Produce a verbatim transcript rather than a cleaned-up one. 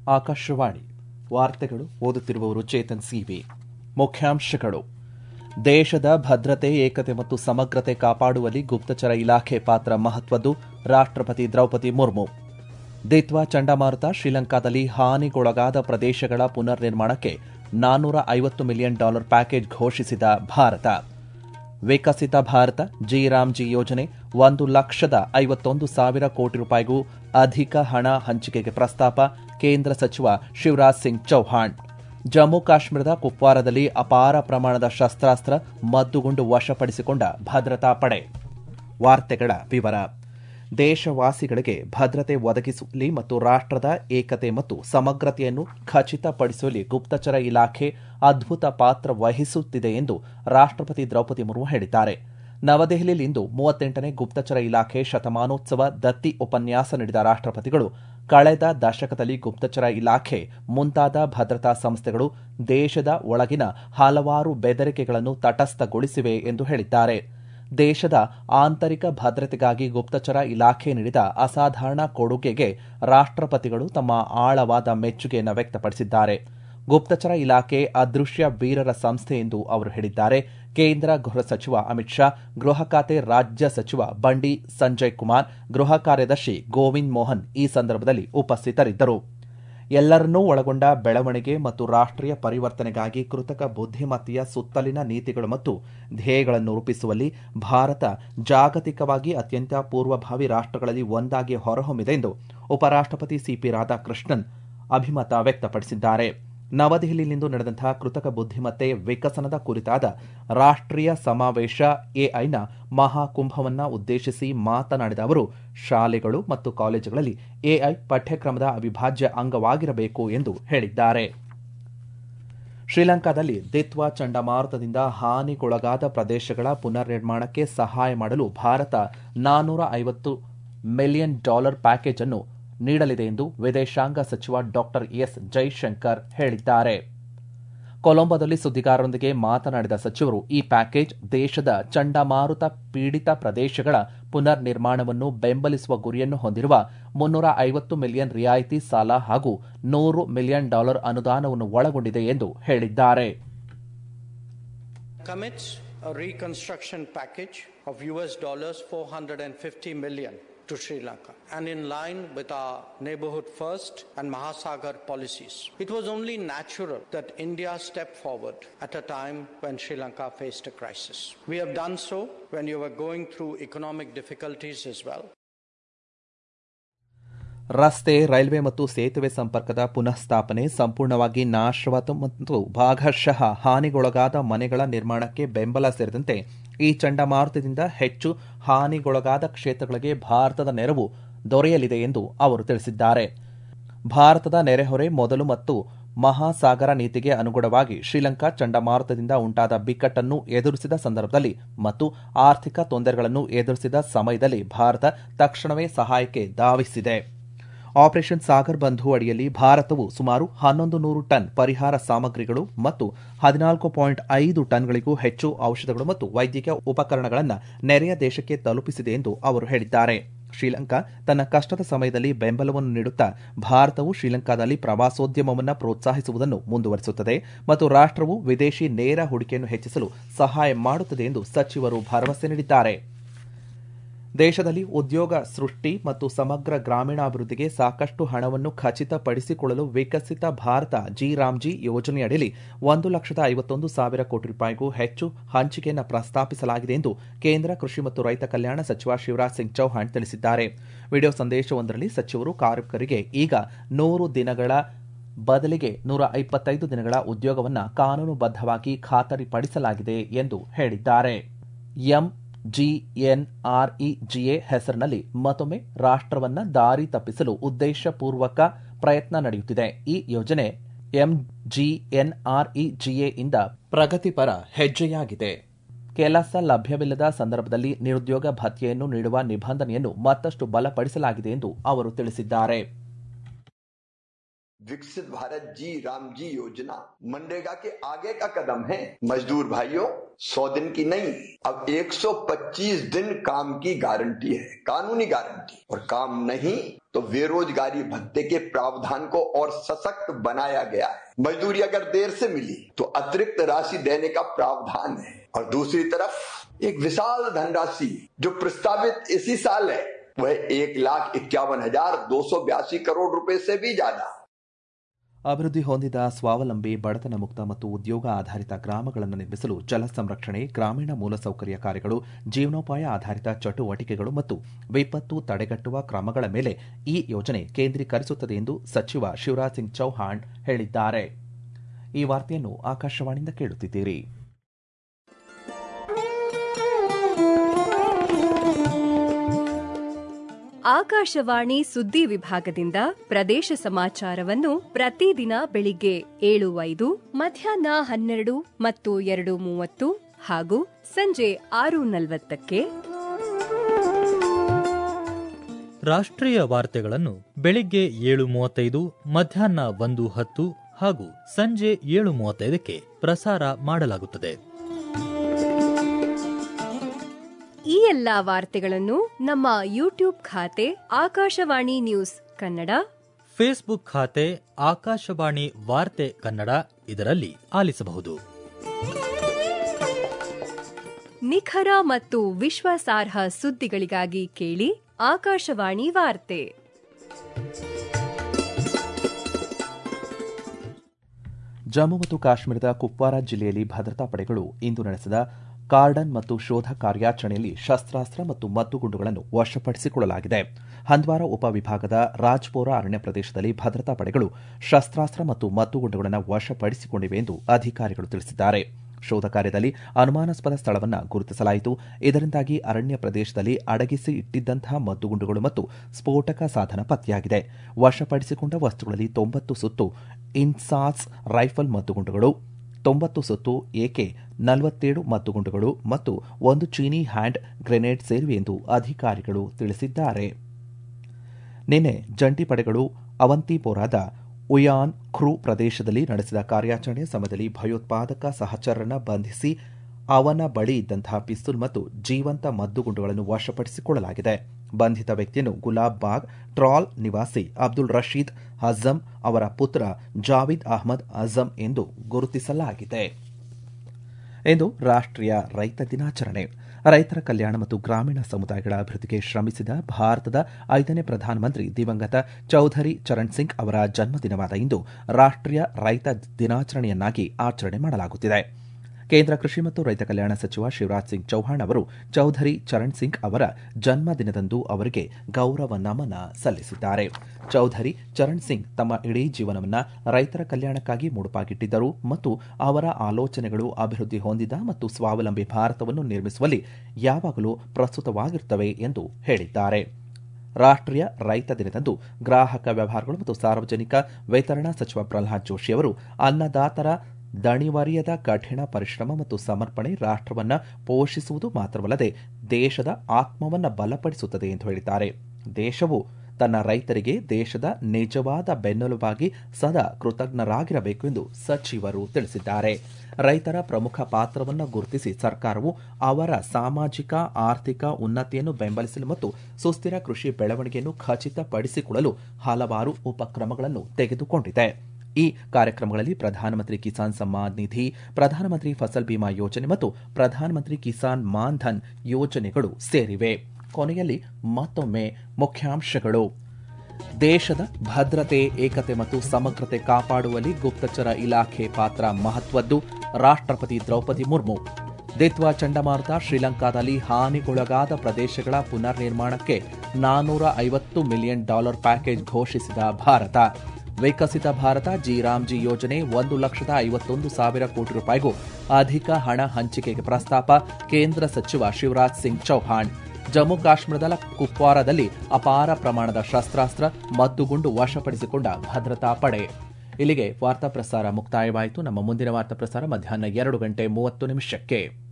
ಆಕಾಶವಾಣಿ ವಾರ್ತೆಗಳು ಓದುತ್ತಿರುವವರು ಚೇತನ್ ಸಿವಿ. ಮುಖ್ಯಾಂಶಗಳು: ದೇಶದ ಭದ್ರತೆ, ಏಕತೆ ಮತ್ತು ಸಮಗ್ರತೆ ಕಾಪಾಡುವಲ್ಲಿ ಗುಪ್ತಚರ ಇಲಾಖೆ ಪಾತ್ರ ಮಹತ್ವದ್ದು. ರಾಷ್ಟ್ರಪತಿ ದ್ರೌಪದಿ ಮುರ್ಮು. ದಿತ್ವಾ ಚಂಡಮಾರುತ ಶ್ರೀಲಂಕಾದಲ್ಲಿ ಹಾನಿಗೊಳಗಾದ ಪ್ರದೇಶಗಳ ಪುನರ್ ನಿರ್ಮಾಣಕ್ಕೆ ನಾನ್ನೂರ ಐವತ್ತು ಮಿಲಿಯನ್ ಡಾಲರ್ ಪ್ಯಾಕೇಜ್ ಘೋಷಿಸಿದ ಭಾರತ. ವಿಕಸಿತ ಭಾರತ ಜಿ ರಾಮ್ಜಿ ಯೋಜನೆ ಒಂದು ಲಕ್ಷದ ಐವತ್ತೊಂದು ಸಾವಿರ ಕೋಟಿ ರೂಪಾಯಿಗೂ ಅಧಿಕ ಹಣ ಹಂಚಿಕೆಗೆ ಪ್ರಸ್ತಾಪ. ಕೇಂದ್ರ ಸಚಿವ ಶಿವರಾಜ್ ಸಿಂಗ್ ಚೌಹಾಣ್. ಜಮ್ಮು ಕಾಶ್ಮೀರದ ಕುಪ್ವಾರದಲ್ಲಿ ಅಪಾರ ಪ್ರಮಾಣದ ಶಸ್ತ್ರಾಸ್ತ್ರ ಮದ್ದುಗುಂಡು ವಶಪಡಿಸಿಕೊಂಡ ಭದ್ರತಾ ಪಡೆ. ವಾರ್ತೆಗಳ ವಿವರ. ದೇಶವಾಸಿಗಳಿಗೆ ಭದ್ರತೆ ಒದಗಿಸುವಲ್ಲಿ ಮತ್ತು ರಾಷ್ಟ್ರದ ಏಕತೆ ಮತ್ತು ಸಮಗ್ರತೆಯನ್ನು ಖಚಿತಪಡಿಸುವಲ್ಲಿ ಗುಪ್ತಚರ ಇಲಾಖೆ ಅದ್ಭುತ ಪಾತ್ರ ವಹಿಸುತ್ತಿದೆ ಎಂದು ರಾಷ್ಟ್ರಪತಿ ದ್ರೌಪದಿ ಮುರ್ಮು ಹೇಳಿದ್ದಾರೆ. ನವದೆಹಲಿಯಲ್ಲಿಂದು ಮೂವತ್ತೆಂಟನೇ ಗುಪ್ತಚರ ಇಲಾಖೆ ಶತಮಾನೋತ್ಸವ ದತ್ತಿ ಉಪನ್ಯಾಸ ನೀಡಿದ ರಾಷ್ಟ್ರಪತಿಗಳು, ಕಳೆದ ದಶಕದಲ್ಲಿ ಗುಪ್ತಚರ ಇಲಾಖೆ ಮುಂತಾದ ಭದ್ರತಾ ಸಂಸ್ಥೆಗಳು ದೇಶದ ಒಳಗಿನ ಹಲವಾರು ಬೆದರಿಕೆಗಳನ್ನು ತಟಸ್ಥಗೊಳಿಸಿವೆ ಎಂದು ಹೇಳಿದ್ದಾರೆ. ದೇಶದ ಆಂತರಿಕ ಭದ್ರತೆಗಾಗಿ ಗುಪ್ತಚರ ಇಲಾಖೆ ನೀಡಿದ ಅಸಾಧಾರಣ ಕೊಡುಗೆಗೆ ರಾಷ್ಟ್ರಪತಿಗಳು ತಮ್ಮ ಆಳವಾದ ಮೆಚ್ಚುಗೆಯನ್ನು ವ್ಯಕ್ತಪಡಿಸಿದ್ದಾರೆ. ಗುಪ್ತಚರ ಇಲಾಖೆ ಅದೃಶ್ಯ ವೀರರ ಸಂಸ್ಥೆ ಎಂದು ಅವರು ಹೇಳಿದ್ದಾರೆ. ಕೇಂದ್ರ ಗೃಹ ಸಚಿವ ಅಮಿತ್ ಶಾ, ಗೃಹ ಖಾತೆ ರಾಜ್ಯ ಸಚಿವ ಬಂಡಿ ಸಂಜಯ್ ಕುಮಾರ್, ಗೃಹ ಕಾರ್ಯದರ್ಶಿ ಗೋವಿಂದ್ ಮೋಹನ್ ಈ ಸಂದರ್ಭದಲ್ಲಿ ಉಪಸ್ಥಿತರಿದ್ದರು. ಎಲ್ಲರನ್ನೂ ಒಳಗೊಂಡ ಬೆಳವಣಿಗೆ ಮತ್ತು ರಾಷ್ಟ್ರೀಯ ಪರಿವರ್ತನೆಗಾಗಿ ಕೃತಕ ಬುದ್ಧಿಮತ್ತೆಯ ಸುತ್ತಲಿನ ನೀತಿಗಳು ಮತ್ತು ಧ್ಯೇಯಗಳನ್ನು ರೂಪಿಸುವಲ್ಲಿ ಭಾರತ ಜಾಗತಿಕವಾಗಿ ಅತ್ಯಂತ ಪೂರ್ವಭಾವಿ ರಾಷ್ಟ್ರಗಳಲ್ಲಿ ಒಂದಾಗಿ ಹೊರಹೊಮ್ಮಿದೆ ಎಂದು ಉಪರಾಷ್ಟ್ರಪತಿ ಸಿಪಿ ರಾಧಾಕೃಷ್ಣನ್ ಅಭಿಮತ ವ್ಯಕ್ತಪಡಿಸಿದ್ದಾರೆ. ನವದೆಹಲಿಯಲ್ಲಿಂದು ನಡೆದಂತಹ ಕೃತಕ ಬುದ್ಧಿಮತ್ತೆ ವಿಕಸನದ ಕುರಿತಾದ ರಾಷ್ಟ್ರೀಯ ಸಮಾವೇಶ ಎಐನ ಮಹಾಕುಂಭವನ್ನು ಉದ್ದೇಶಿಸಿ ಮಾತನಾಡಿದ ಅವರು, ಶಾಲೆಗಳು ಮತ್ತು ಕಾಲೇಜುಗಳಲ್ಲಿ ಎಐ ಪಠ್ಯಕ್ರಮದ ಅವಿಭಾಜ್ಯ ಅಂಗವಾಗಿರಬೇಕು ಎಂದು ಹೇಳಿದ್ದಾರೆ. ಶ್ರೀಲಂಕಾದಲ್ಲಿ ದಿತ್ವಾ ಚಂಡಮಾರುತದಿಂದ ಹಾನಿಗೊಳಗಾದ ಪ್ರದೇಶಗಳ ಪುನರ್ ನಿರ್ಮಾಣಕ್ಕೆ ಸಹಾಯ ಮಾಡಲು ಭಾರತ ನಾನ್ನೂರ ಐವತ್ತು ಮಿಲಿಯನ್ ಡಾಲರ್ ಪ್ಯಾಕೇಜ್ ಅನ್ನು ನೀಡಲಿದೆ ಎಂದು ವಿದೇಶಾಂಗ ಸಚಿವ ಡಾಕ್ಟರ್ ಎಸ್ ಜೈಶಂಕರ್ ಹೇಳಿದ್ದಾರೆ. ಕೊಲಂಬೋದಲ್ಲಿ ಸುದ್ದಿಗಾರರೊಂದಿಗೆ ಮಾತನಾಡಿದ ಸಚಿವರು, ಈ ಪ್ಯಾಕೇಜ್ ದೇಶದ ಚಂಡಮಾರುತ ಪೀಡಿತ ಪ್ರದೇಶಗಳ ಪುನರ್ ನಿರ್ಮಾಣವನ್ನು ಬೆಂಬಲಿಸುವ ಗುರಿಯನ್ನು ಹೊಂದಿರುವ ಮುನ್ನೂರ ಐವತ್ತು ಮಿಲಿಯನ್ ರಿಯಾಯಿತಿ ಸಾಲ ಹಾಗೂ ನೂರು ಮಿಲಿಯನ್ ಡಾಲರ್ ಅನುದಾನವನ್ನು ಒಳಗೊಂಡಿದೆ ಎಂದು ಹೇಳಿದ್ದಾರೆ. Commits a reconstruction package of U S dollars four hundred fifty million to Sri Lanka, and in line with our neighborhood first and Mahasagar policies. It was only natural that India stepped forward at a time when Sri Lanka faced a crisis. We have done so when you were going through economic difficulties as well. ರಸ್ತೆ, railway ಮತ್ತು ಸೇತುವೆ ಸಂಪರ್ಕದ ಪುನಃಸ್ಥಾಪನೆ, ಸಂಪೂರ್ಣವಾಗಿ ನಾಶವಾದ ಮತ್ತು ಭಾಗಶಃ ಹಾನಿಗೊಳಗಾದ ಮನೆಗಳ ನಿರ್ಮಾಣಕ್ಕೆ ಬೆಂಬಲ ಸೇರಿದಂತೆ ಈ ಚಂಡಮಾರುತದಿಂದ ಹೆಚ್ಚು ಹಾನಿಗೊಳಗಾದ ಕ್ಷೇತ್ರಗಳಿಗೆ ಭಾರತದ ನೆರವು ದೊರೆಯಲಿದೆ ಎಂದು ಅವರು ತಿಳಿಸಿದ್ದಾರೆ. ಭಾರತದ ನೆರೆಹೊರೆ ಮೊದಲು ಮತ್ತು ಮಹಾಸಾಗರ ನೀತಿಗೆ ಅನುಗುಣವಾಗಿ ಶ್ರೀಲಂಕಾ ಚಂಡಮಾರುತದಿಂದ ಉಂಟಾದ ಬಿಕ್ಕಟ್ಟನ್ನು ಎದುರಿಸಿದ ಸಂದರ್ಭದಲ್ಲಿ ಮತ್ತು ಆರ್ಥಿಕ ತೊಂದರೆಗಳನ್ನು ಎದುರಿಸಿದ ಸಮಯದಲ್ಲಿ ಭಾರತ ತಕ್ಷಣವೇ ಸಹಾಯಕ್ಕೆ ಧಾವಿಸಿದೆ. ಆಪರೇಷನ್ ಸಾಗರ್ ಬಂಧು ಅಡಿಯಲ್ಲಿ ಭಾರತವು ಸುಮಾರು ಹನ್ನೊಂದು ನೂರು ಟನ್ ಪರಿಹಾರ ಸಾಮಗ್ರಿಗಳು ಮತ್ತು ಹದಿನಾಲ್ಕು ಪಾಯಿಂಟ್ ಐದು ಟನ್ಗಳಿಗೂ ಹೆಚ್ಚು ಔಷಧಗಳು ಮತ್ತು ವೈದ್ಯಕೀಯ ಉಪಕರಣಗಳನ್ನು ನೆರೆಯ ದೇಶಕ್ಕೆ ತಲುಪಿಸಿದೆ ಎಂದು ಅವರು ಹೇಳಿದ್ದಾರೆ. ಶ್ರೀಲಂಕಾ ತನ್ನ ಕಷ್ಟದ ಸಮಯದಲ್ಲಿ ಬೆಂಬಲವನ್ನು ನೀಡುತ್ತಾ ಭಾರತವು ಶ್ರೀಲಂಕಾದಲ್ಲಿ ಪ್ರವಾಸೋದ್ಯಮವನ್ನು ಪ್ರೋತ್ಸಾಹಿಸುವುದನ್ನು ಮುಂದುವರಿಸುತ್ತದೆ ಮತ್ತು ರಾಷ್ಟ್ರವು ವಿದೇಶಿ ನೇರ ಹೂಡಿಕೆಯನ್ನು ಹೆಚ್ಚಿಸಲು ಸಹಾಯ ಮಾಡುತ್ತದೆ ಎಂದು ಸಚಿವರು ಭರವಸೆ ನೀಡಿದ್ದಾರೆ. ದೇಶದಲ್ಲಿ ಉದ್ಯೋಗ ಸೃಷ್ಟಿ ಮತ್ತು ಸಮಗ್ರ ಗ್ರಾಮೀಣಾಭಿವೃದ್ಧಿಗೆ ಸಾಕಷ್ಟು ಹಣವನ್ನು ಖಚಿತಪಡಿಸಿಕೊಳ್ಳಲು ವಿಕಸಿತ ಭಾರತ ಜಿ ರಾಮ್ಜಿ ಯೋಜನೆಯಡಿಯಲ್ಲಿ ಒಂದು ಲಕ್ಷದ ಐವತ್ತೊಂದು ಸಾವಿರ ಕೋಟಿ ರೂಪಾಯಿಗೂ ಹೆಚ್ಚು ಹಂಚಿಕೆಯನ್ನು ಪ್ರಸ್ತಾಪಿಸಲಾಗಿದೆ ಎಂದು ಕೇಂದ್ರ ಕೃಷಿ ಮತ್ತು ರೈತ ಕಲ್ಯಾಣ ಸಚಿವ ಶಿವರಾಜ್ ಸಿಂಗ್ ಚೌಹಾಣ್ ತಿಳಿಸಿದ್ದಾರೆ. ವಿಡಿಯೋ ಸಂದೇಶವೊಂದರಲ್ಲಿ ಸಚಿವರು ಕಾರ್ಮಿಕರಿಗೆ ಈಗ ನೂರು ದಿನಗಳ ಬದಲಿಗೆ ನೂರ ಇಪ್ಪತ್ತೈದು ದಿನಗಳ ಉದ್ಯೋಗವನ್ನು ಕಾನೂನುಬದ್ಧವಾಗಿ ಖಾತರಿಪಡಿಸಲಾಗಿದೆ ಎಂದು ಹೇಳಿದ್ದಾರೆ. ಎಂ ಜಿಎನ್ಆರ್ಇಜಿಎ ಹೆಸರಿನಲ್ಲಿ ಮತ್ತೊಮ್ಮೆ ರಾಷ್ಟ್ರವನ್ನ ದಾರಿ ತಪ್ಪಿಸಲು ಉದ್ದೇಶಪೂರ್ವಕ ಪ್ರಯತ್ನ ನಡೆಯುತ್ತಿದೆ. ಈ ಯೋಜನೆ ಎಂಜಿಎನ್ಆರ್ಇಜಿಎ ಇಂದ ಪ್ರಗತಿಪರ ಹೆಜ್ಜೆಯಾಗಿದೆ. ಕೆಲಸ ಲಭ್ಯವಿಲ್ಲದ ಸಂದರ್ಭದಲ್ಲಿ ನಿರುದ್ಯೋಗ ಭತ್ಯೆಯನ್ನು ನೀಡುವ ನಿಬಂಧನೆಯನ್ನು ಮತ್ತಷ್ಟು ಬಲಪಡಿಸಲಾಗಿದೆ ಎಂದು ಅವರು ತಿಳಿಸಿದ್ದಾರೆ. विकसित भारत जी राम जी योजना मनरेगा के आगे का कदम है। मजदूर भाइयों, सौ दिन की नहीं, अब एक सौ पच्चीस दिन काम की गारंटी है, कानूनी गारंटी। और काम नहीं तो बेरोजगारी भत्ते के प्रावधान को और सशक्त बनाया गया है। मजदूरी अगर देर से मिली तो अतिरिक्त राशि देने का प्रावधान है। और दूसरी तरफ एक विशाल धनराशि जो प्रस्तावित इसी साल है वह एक लाख इक्यावन हजार दो सौ बयासी करोड़ रुपए से भी ज्यादा। ಅಭಿವೃದ್ಧಿ ಹೊಂದಿದ ಸ್ವಾವಲಂಬಿ ಬಡತನ ಮುಕ್ತ ಮತ್ತು ಉದ್ಯೋಗ ಆಧಾರಿತ ಗ್ರಾಮಗಳನ್ನು ನಿರ್ಮಿಸಲು ಜಲ ಸಂರಕ್ಷಣೆ, ಗ್ರಾಮೀಣ ಮೂಲಸೌಕರ್ಯ ಕಾರ್ಯಗಳು, ಜೀವನೋಪಾಯ ಆಧಾರಿತ ಚಟುವಟಿಕೆಗಳು ಮತ್ತು ವಿಪತ್ತು ತಡೆಗಟ್ಟುವ ಕ್ರಮಗಳ ಮೇಲೆ ಈ ಯೋಜನೆ ಕೇಂದ್ರೀಕರಿಸುತ್ತದೆ ಎಂದು ಸಚಿವ ಶಿವರಾಜ್ ಸಿಂಗ್ ಚೌಹಾಣ್ ಹೇಳಿದ್ದಾರೆ. ಈ ವಾರ್ತೆಯನ್ನು ಆಕಾಶವಾಣಿಯಿಂದ ಕೇಳುತ್ತಿದ್ದೀರಿ. ಆಕಾಶವಾಣಿ ಸುದ್ದಿ ವಿಭಾಗದಿಂದ ಪ್ರದೇಶ ಸಮಾಚಾರವನ್ನು ಪ್ರತಿದಿನ ಬೆಳಿಗ್ಗೆ ಏಳು ಐದು, ಮಧ್ಯಾಹ್ನ ಹನ್ನೆರಡು ಮತ್ತು ಎರಡು ಮೂವತ್ತು ಹಾಗೂ ಸಂಜೆ ಆರು ನಲವತ್ತಕ್ಕೆ, ರಾಷ್ಟ್ರೀಯ ವಾರ್ತೆಗಳನ್ನು ಬೆಳಿಗ್ಗೆ ಏಳು ಮೂವತ್ತೈದು, ಮಧ್ಯಾಹ್ನ ಒಂದು ಹತ್ತು ಹಾಗೂ ಸಂಜೆ ಏಳು ಮೂವತ್ತೈದಕ್ಕೆ ಪ್ರಸಾರ ಮಾಡಲಾಗುತ್ತದೆ. ಈ ಎಲ್ಲಾ ವಾರ್ತೆಗಳನ್ನು ನಮ್ಮ ಯೂಟ್ಯೂಬ್ ಖಾತೆ ಆಕಾಶವಾಣಿ ನ್ಯೂಸ್ ಕನ್ನಡ, ಫೇಸ್ಬುಕ್ ಖಾತೆ ಆಕಾಶವಾಣಿ ವಾರ್ತೆ ಕನ್ನಡ ಇದರಲ್ಲಿ ಆಲಿಸಬಹುದು. ನಿಖರ ಮತ್ತು ವಿಶ್ವಾಸಾರ್ಹ ಸುದ್ದಿಗಳಿಗಾಗಿ ಕೇಳಿ ಆಕಾಶವಾಣಿ ವಾರ್ತೆ. ಜಮ್ಮು ಮತ್ತು ಕಾಶ್ಮೀರದ ಕುಪ್ವಾರ ಜಿಲ್ಲೆಯಲ್ಲಿ ಭದ್ರತಾ ಪಡೆಗಳು ಇಂದು ನಡೆಸಿದ ಕಾರ್ಡನ್ ಮತ್ತು ಶೋಧ ಕಾರ್ಯಾಚರಣೆಯಲ್ಲಿ ಶಸ್ತ್ರಾಸ್ತ್ರ ಮತ್ತು ಮದ್ದುಗುಂಡುಗಳನ್ನು ವಶಪಡಿಸಿಕೊಳ್ಳಲಾಗಿದೆ. ಹಂದ್ವಾರ ಉಪವಿಭಾಗದ ರಾಜ್ಪೋರಾ ಅರಣ್ಯ ಪ್ರದೇಶದಲ್ಲಿ ಭದ್ರತಾ ಪಡೆಗಳು ಶಸ್ತ್ರಾಸ್ತ್ರ ಮತ್ತು ಮದ್ದುಗುಂಡುಗಳನ್ನು ವಶಪಡಿಸಿಕೊಂಡಿವೆ ಎಂದು ಅಧಿಕಾರಿಗಳು ತಿಳಿಸಿದ್ದಾರೆ. ಶೋಧ ಕಾರ್ಯದಲ್ಲಿ ಅನುಮಾನಾಸ್ಪದ ಸ್ಥಳವನ್ನು ಗುರುತಿಸಲಾಯಿತು. ಇದರಿಂದಾಗಿ ಅರಣ್ಯ ಪ್ರದೇಶದಲ್ಲಿ ಅಡಗಿಸಿ ಇಟ್ಟಿದ್ದಂತಹ ಮದ್ದುಗುಂಡುಗಳು ಮತ್ತು ಸ್ಫೋಟಕ ಸಾಧನ ಪತ್ತೆಯಾಗಿದೆ. ವಶಪಡಿಸಿಕೊಂಡ ವಸ್ತುಗಳಲ್ಲಿ ತೊಂಬತ್ತು ಸುತ್ತು ಇನ್ಸಾಸ್ ರೈಫಲ್ ಮದ್ದುಗುಂಡುಗಳು, ತೊಂಬತ್ತು ಸುತ್ತು ಎಕೆ ನಲವತ್ತೇಳು ಮದ್ದುಗುಂಡುಗಳು ಮತ್ತು ಒಂದು ಚೀನಿ ಹ್ಯಾಂಡ್ ಗ್ರೆನೇಡ್ ಸೇರಿವೆ ಎಂದು ಅಧಿಕಾರಿಗಳು ತಿಳಿಸಿದ್ದಾರೆ. ನಿನ್ನೆ ಜಂಟಿ ಪಡೆಗಳು ಅವಂತಿಪೋರಾದ ಉಯಾನ್ ಖೃ ಪ್ರದೇಶದಲ್ಲಿ ನಡೆಸಿದ ಕಾರ್ಯಾಚರಣೆ ಸಮಯದಲ್ಲಿ ಭಯೋತ್ಪಾದಕ ಸಹಚರರನ್ನು ಬಂಧಿಸಿ ಅವನ ಬಳಿ ಇದ್ದಂತಹ ಪಿಸ್ತೂಲ್ ಮತ್ತು ಜೀವಂತ ಮದ್ದುಗುಂಡುಗಳನ್ನು ವಶಪಡಿಸಿಕೊಳ್ಳಲಾಗಿದೆ. ಬಂಧಿತ ವ್ಯಕ್ತಿಯನ್ನು ಗುಲಾಬ್ ಬಾಗ್ ಟ್ರಾಲ್ ನಿವಾಸಿ ಅಬ್ದುಲ್ ರಶೀದ್ ಅಜಂ ಅವರ ಪುತ್ರ ಜಾವಿದ್ ಅಹ್ಮದ್ ಅಜಂ ಎಂದು ಗುರುತಿಸಲಾಗಿದೆ. ಇಂದು ರಾಷ್ಟ್ರೀಯ ರೈತ ದಿನಾಚರಣೆ. ರೈತರ ಕಲ್ಯಾಣ ಮತ್ತು ಗ್ರಾಮೀಣ ಸಮುದಾಯಗಳ ಅಭಿವೃದ್ಧಿಗೆ ಶ್ರಮಿಸಿದ ಭಾರತದ ಐದನೇ ಪ್ರಧಾನಮಂತ್ರಿ ದಿವಂಗತ ಚೌಧರಿ ಚರಣ್ ಸಿಂಗ್ ಅವರ ಜನ್ಮದಿನವಾದ ಇಂದು ರಾಷ್ಟ್ರೀಯ ರೈತ ದಿನಾಚರಣೆಯನ್ನಾಗಿ ಆಚರಣೆ ಮಾಡಲಾಗುತ್ತಿದೆ. ಕೇಂದ್ರ ಕೃಷಿ ಮತ್ತು ರೈತ ಕಲ್ಯಾಣ ಸಚಿವ ಶಿವರಾಜ್ ಸಿಂಗ್ ಚೌಹಾಣ್ ಅವರು ಚೌಧರಿ ಚರಣ್ ಸಿಂಗ್ ಅವರ ಜನ್ಮದಿನದಂದು ಅವರಿಗೆ ಗೌರವ ನಮನ ಸಲ್ಲಿಸಿದ್ದಾರೆ. ಚೌಧರಿ ಚರಣ್ ಸಿಂಗ್ ತಮ್ಮ ಇಡೀ ಜೀವನವನ್ನು ರೈತರ ಕಲ್ಯಾಣಕ್ಕಾಗಿ ಮುಡುಪಾಗಿಟ್ಟಿದ್ದರು ಮತ್ತು ಅವರ ಆಲೋಚನೆಗಳು ಅಭಿವೃದ್ಧಿ ಹೊಂದಿದ ಮತ್ತು ಸ್ವಾವಲಂಬಿ ಭಾರತವನ್ನು ನಿರ್ಮಿಸುವಲ್ಲಿ ಯಾವಾಗಲೂ ಪ್ರಸ್ತುತವಾಗಿರುತ್ತವೆ ಎಂದು ಹೇಳಿದ್ದಾರೆ. ರಾಷ್ಟ್ರೀಯ ರೈತ ದಿನದಂದು ಗ್ರಾಹಕ ವ್ಯವಹಾರಗಳು ಮತ್ತು ಸಾರ್ವಜನಿಕ ವಿತರಣಾ ಸಚಿವ ಪ್ರಹ್ಲಾದ್ ಜೋಶಿ ಅವರು ಅನ್ನದಾತರ ದಣಿವರಿಯದ ಕಠಿಣ ಪರಿಶ್ರಮ ಮತ್ತು ಸಮರ್ಪಣೆ ರಾಷ್ಟ್ರವನ್ನು ಪೋಷಿಸುವುದು ಮಾತ್ರವಲ್ಲದೆ ದೇಶದ ಆತ್ಮವನ್ನು ಬಲಪಡಿಸುತ್ತದೆ ಎಂದು ಹೇಳಿದ್ದಾರೆ. ದೇಶವು ತನ್ನ ರೈತರಿಗೆ ದೇಶದ ನಿಜವಾದ ಬೆನ್ನೆಲುಬಾಗಿ ಸದಾ ಕೃತಜ್ಞರಾಗಿರಬೇಕು ಎಂದು ಸಚಿವರು ತಿಳಿಸಿದ್ದಾರೆ. ರೈತರ ಪ್ರಮುಖ ಪಾತ್ರವನ್ನು ಗುರುತಿಸಿ ಸರ್ಕಾರವು ಅವರ ಸಾಮಾಜಿಕ ಆರ್ಥಿಕ ಉನ್ನತಿಯನ್ನು ಬೆಂಬಲಿಸಲು ಮತ್ತು ಸುಸ್ಥಿರ ಕೃಷಿ ಬೆಳವಣಿಗೆಯನ್ನು ಖಚಿತಪಡಿಸಿಕೊಳ್ಳಲು ಹಲವಾರು ಉಪಕ್ರಮಗಳನ್ನು ತೆಗೆದುಕೊಂಡಿದೆ. ಈ ಕಾರ್ಯಕ್ರಮಗಳಲ್ಲಿ ಪ್ರಧಾನಮಂತ್ರಿ ಕಿಸಾನ್ ಸಮ್ಮಾನ್ ನಿಧಿ, ಪ್ರಧಾನಮಂತ್ರಿ ಫಸಲ್ ಬಿಮಾ ಯೋಜನೆ ಮತ್ತು ಪ್ರಧಾನಮಂತ್ರಿ ಕಿಸಾನ್ ಮಾನ್ ಧನ್ ಯೋಜನೆಗಳು ಸೇರಿವೆ. ಕೊನೆಯಲ್ಲಿ ಮತ್ತೊಮ್ಮೆ ಮುಖ್ಯಾಂಶಗಳು. ದೇಶದ ಭದ್ರತೆ, ಏಕತೆ ಮತ್ತು ಸಮಗ್ರತೆ ಕಾಪಾಡುವಲ್ಲಿ ಗುಪ್ತಚರ ಇಲಾಖೆ ಪಾತ್ರ ಮಹತ್ವದ್ದು, ರಾಷ್ಟ್ರಪತಿ ದ್ರೌಪದಿ ಮುರ್ಮು. ದಿತ್ವಾ ಚಂಡಮಾರುತ, ಶ್ರೀಲಂಕಾದಲ್ಲಿ ಹಾನಿಗೊಳಗಾದ ಪ್ರದೇಶಗಳ ಪುನರ್ ನಿರ್ಮಾಣಕ್ಕೆ ನಾನ್ನೂರ ಐವತ್ತು ಮಿಲಿಯನ್ ಡಾಲರ್ ಪ್ಯಾಕೇಜ್ ಘೋಷಿಸಿದ ಭಾರತ. ವಿಕಸಿತ ಭಾರತ ಜಿ ರಾಮ್ಜಿ ಯೋಜನೆ ಒಂದು ಲಕ್ಷದ ಐವತ್ತೊಂದು ಸಾವಿರ ಕೋಟಿ ರೂಪಾಯಿಗೂ ಅಧಿಕ ಹಣ ಹಂಚಿಕೆಗೆ ಪ್ರಸ್ತಾಪ, ಕೇಂದ್ರ ಸಚಿವ ಶಿವರಾಜ್ ಸಿಂಗ್ ಚೌಹಾಣ್. ಜಮ್ಮು ಕಾಶ್ಮೀರದ ಕುಪ್ವಾರದಲ್ಲಿ ಅಪಾರ ಪ್ರಮಾಣದ ಶಸ್ತ್ರಾಸ್ತ್ರ ಮದ್ದುಗುಂಡು ವಶಪಡಿಸಿಕೊಂಡ ಭದ್ರತಾ ಪಡೆ. ಇಲ್ಲಿಗೆ ವಾರ್ತಾ ಪ್ರಸಾರ ಮುಕ್ತಾಯವಾಯಿತು. ನಮ್ಮ ಮುಂದಿನ ವಾರ್ತಾ ಪ್ರಸಾರ ಮಧ್ಯಾಹ್ನ ಎರಡು ಗಂಟೆ ಮೂವತ್ತು ನಿಮಿಷಕ್ಕೆ.